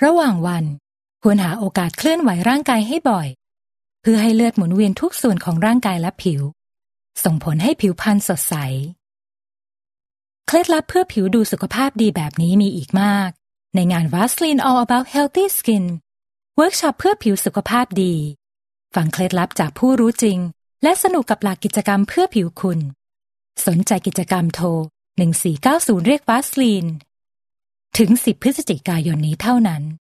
ระหว่างวันควรหาโอกาสเคลื่อนไหวร่างกายให้บ่อยเพื่อให้เลือดหมุนเวียนทุกส่วนของร่างกายและผิวส่งผลให้ผิวพรรณสดใสเคล็ดลับเพื่อผิวดูสุขภาพดีแบบนี้มีอีกมากในงาน Vaseline All About Healthy Skin เวิร์กช็อปเพื่อผิวสุขภาพดีฟังเคล็ดลับจากผู้รู้จริงและสนุกกับหลักกิจกรรมเพื่อผิวคุณสนใจกิจกรรมโทร1490เรียก Vaseline ถึง10 พฤศจิกายนนี้เท่านั้น